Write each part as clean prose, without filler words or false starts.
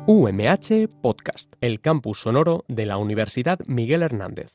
UMH Podcast, el campus sonoro de la Universidad Miguel Hernández.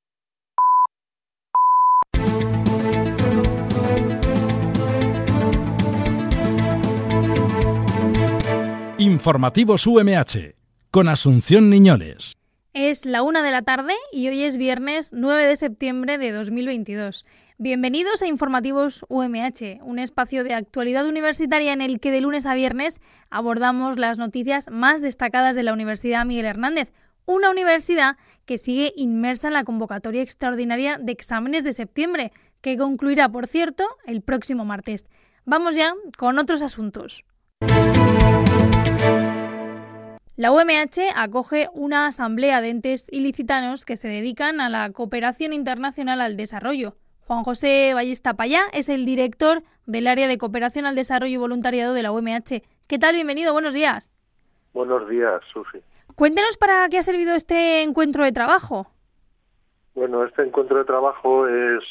Informativos UMH, con Asunción Niñoles. Es la 1 de la tarde y hoy es viernes 9 de septiembre de 2022. Bienvenidos a Informativos UMH, un espacio de actualidad universitaria en el que de lunes a viernes abordamos las noticias más destacadas de la Universidad Miguel Hernández, una universidad que sigue inmersa en la convocatoria extraordinaria de exámenes de septiembre, que concluirá, por cierto, el próximo martes. Vamos ya con otros asuntos. La UMH acoge una asamblea de entes ilicitanos que se dedican a la cooperación internacional al desarrollo. Juan José Ballesta Payá es el director del área de cooperación al desarrollo y voluntariado de la UMH. ¿Qué tal? Bienvenido, buenos días. Buenos días, Susi. Cuéntenos para qué ha servido este encuentro de trabajo. Bueno, este encuentro de trabajo es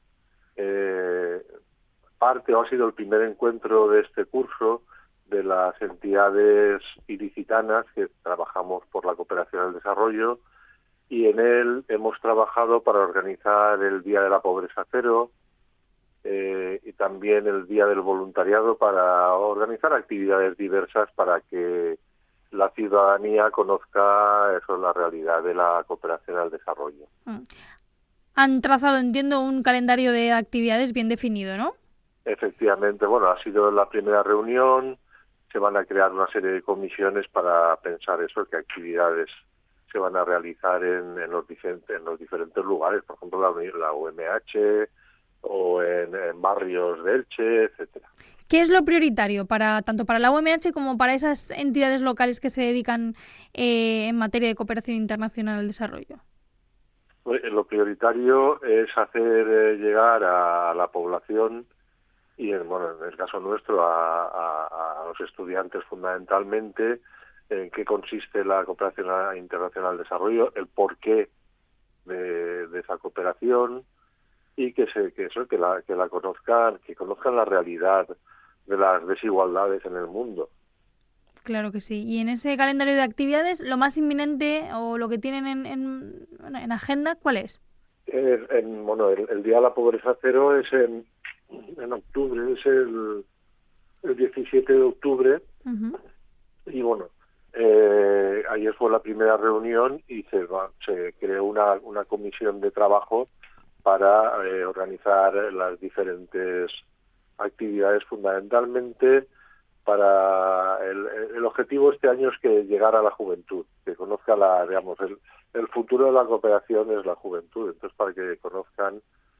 parte o ha sido el primer encuentro de este curso de las entidades ilicitanas que trabajamos por la cooperación al desarrollo, y en él hemos trabajado para organizar el Día de la Pobreza Cero y también el Día del Voluntariado, para organizar actividades diversas para que la ciudadanía conozca la realidad de la cooperación al desarrollo. Han trazado, entiendo, un calendario de actividades bien definido, ¿no? Efectivamente, bueno, ha sido la primera reunión. Se van a crear una serie de comisiones para pensar qué actividades se van a realizar en los diferentes lugares, por ejemplo la UMH o en barrios de Elche, etcétera. ¿Qué es lo prioritario tanto para la UMH como para esas entidades locales que se dedican en materia de cooperación internacional al desarrollo? Lo prioritario es hacer llegar a la población y en el caso nuestro a los estudiantes fundamentalmente en qué consiste la cooperación internacional al desarrollo, el porqué de esa cooperación, y que la conozcan, que conozcan la realidad de las desigualdades en el mundo. Claro que sí. Y en ese calendario de actividades, lo más inminente o lo que tienen en agenda, ¿cuál es? El Día de la Pobreza Cero es en octubre, es el 17 de octubre. Uh-huh. Y ayer fue la primera reunión y se creó una comisión de trabajo para organizar las diferentes actividades. Fundamentalmente para el objetivo este año es que llegara a la juventud, que conozca el futuro de la cooperación es la juventud, entonces para que conozcan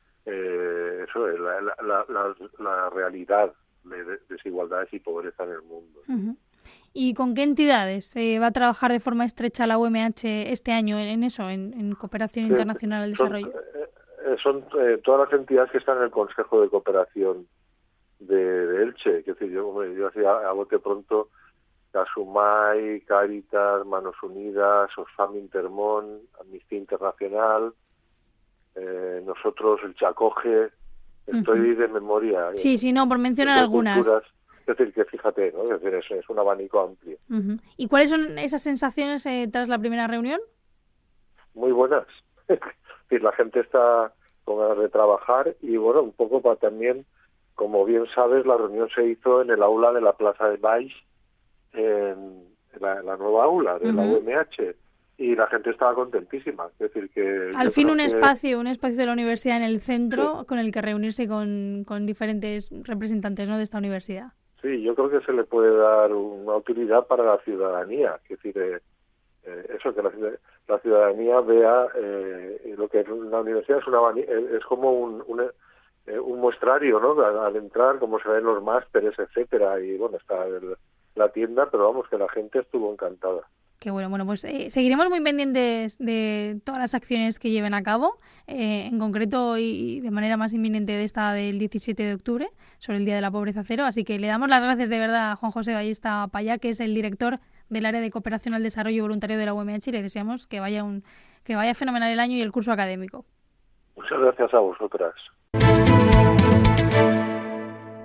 la realidad de desigualdades y pobreza en el mundo. Uh-huh. ¿Y con qué entidades va a trabajar de forma estrecha la UMH este año en cooperación internacional al desarrollo? Son todas las entidades que están en el Consejo de Cooperación de Elche. Es decir, yo hacía a bote pronto Casumay, Cáritas, Manos Unidas, Oxfam Intermón, Amnistía Internacional, nosotros el Chacoge, estoy de memoria. Sí, no, por mencionar algunas. Culturas. Es decir, que fíjate, ¿no? Es decir, es un abanico amplio. Uh-huh. ¿Y cuáles son esas sensaciones tras la primera reunión? Muy buenas. Es decir, la gente está con ganas de trabajar y, un poco para también, como bien sabes, la reunión se hizo en el aula de la Plaza de Baix, en la nueva aula de la UMH, y la gente estaba contentísima. Es decir, que al fin un espacio de la universidad en el centro, sí, con el que reunirse con diferentes representantes, ¿no?, de esta universidad. Sí, yo creo que se le puede dar una utilidad para la ciudadanía, es decir, que la ciudadanía vea lo que la universidad es como un muestrario, ¿no? Al entrar, cómo se ven los másteres, etcétera, y está la tienda, pero que la gente estuvo encantada. Qué bueno, pues seguiremos muy pendientes de todas las acciones que lleven a cabo, en concreto y de manera más inminente de esta del 17 de octubre, sobre el Día de la Pobreza Cero, así que le damos las gracias de verdad a Juan José Ballesta Payá, que es el director del área de cooperación al desarrollo voluntario de la UMH, y le deseamos que vaya fenomenal el año y el curso académico. Muchas gracias a vosotras.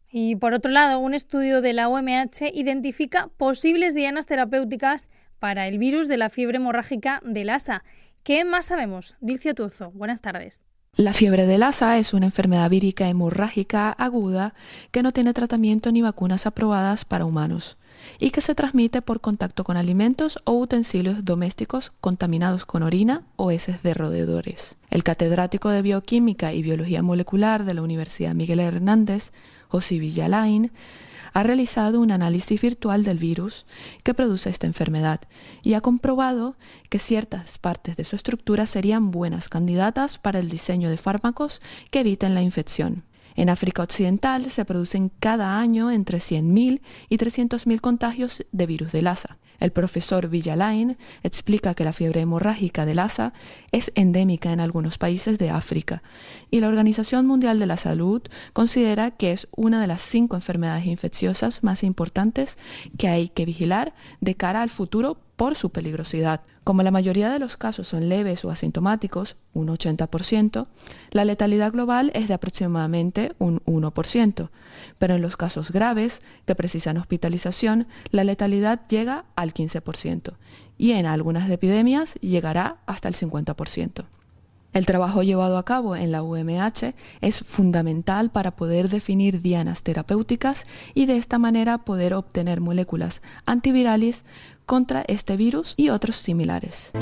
Y por otro lado, un estudio de la UMH identifica posibles dianas terapéuticas para el virus de la fiebre hemorrágica de Lassa. ¿Qué más sabemos? Dilcia Tuozo, buenas tardes. La fiebre de Lassa es una enfermedad vírica hemorrágica aguda que no tiene tratamiento ni vacunas aprobadas para humanos y que se transmite por contacto con alimentos o utensilios domésticos contaminados con orina o heces de roedores. El catedrático de Bioquímica y Biología Molecular de la Universidad Miguel Hernández, José Villalain, ha realizado un análisis virtual del virus que produce esta enfermedad y ha comprobado que ciertas partes de su estructura serían buenas candidatas para el diseño de fármacos que eviten la infección. En África Occidental se producen cada año entre 100.000 y 300.000 contagios de virus de Lassa. El profesor Villalain explica que la fiebre hemorrágica de Lassa es endémica en algunos países de África y la Organización Mundial de la Salud considera que es una de las 5 enfermedades infecciosas más importantes que hay que vigilar de cara al futuro por su peligrosidad. Como la mayoría de los casos son leves o asintomáticos, un 80%, la letalidad global es de aproximadamente un 1%, pero en los casos graves que precisan hospitalización, la letalidad llega al 15% y en algunas epidemias llegará hasta el 50%. El trabajo llevado a cabo en la UMH es fundamental para poder definir dianas terapéuticas y de esta manera poder obtener moléculas antivirales contra este virus y otros similares.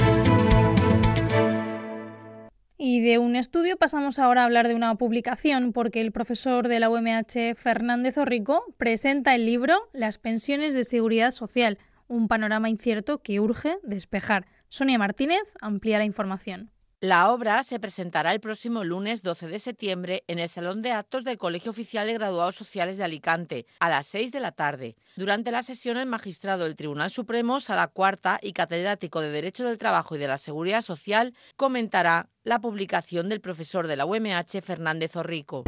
Y de un estudio pasamos ahora a hablar de una publicación porque el profesor de la UMH, Fernández Orrico, presenta el libro Las pensiones de seguridad social, un panorama incierto que urge despejar. Sonia Martínez amplía la información. La obra se presentará el próximo lunes 12 de septiembre en el Salón de Actos del Colegio Oficial de Graduados Sociales de Alicante, a las 6 de la tarde. Durante la sesión, el magistrado del Tribunal Supremo, Sala Cuarta, y catedrático de Derecho del Trabajo y de la Seguridad Social, comentará la publicación del profesor de la UMH, Fernández Orrico.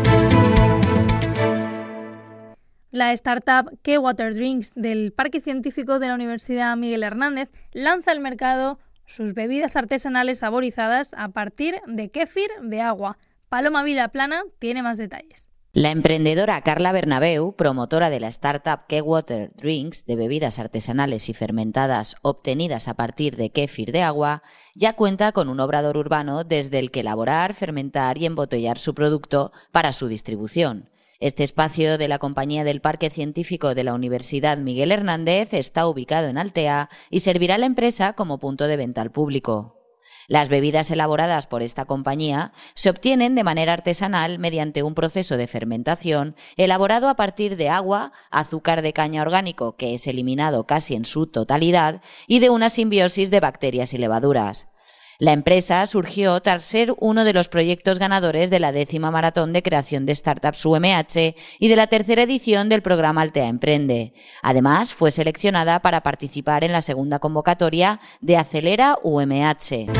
La startup Kewater Drinks del Parque Científico de la Universidad Miguel Hernández lanza al mercado sus bebidas artesanales saborizadas a partir de kéfir de agua. Paloma Vilaplana tiene más detalles. La emprendedora Carla Bernabeu, promotora de la startup Kewater Drinks de bebidas artesanales y fermentadas obtenidas a partir de kéfir de agua, ya cuenta con un obrador urbano desde el que elaborar, fermentar y embotellar su producto para su distribución. Este espacio de la compañía del Parque Científico de la Universidad Miguel Hernández está ubicado en Altea y servirá a la empresa como punto de venta al público. Las bebidas elaboradas por esta compañía se obtienen de manera artesanal mediante un proceso de fermentación elaborado a partir de agua, azúcar de caña orgánico que es eliminado casi en su totalidad y de una simbiosis de bacterias y levaduras. La empresa surgió tras ser uno de los proyectos ganadores de la 10ª Maratón de Creación de Startups UMH y de la 3ª edición del programa Altea Emprende. Además, fue seleccionada para participar en la 2ª convocatoria de Acelera UMH.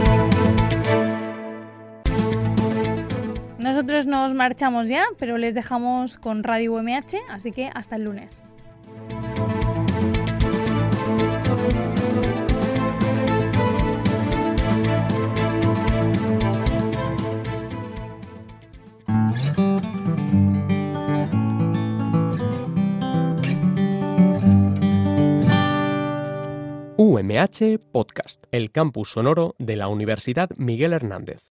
Nosotros nos marchamos ya, pero les dejamos con Radio UMH, así que hasta el lunes. UMH Podcast, el campus sonoro de la Universidad Miguel Hernández.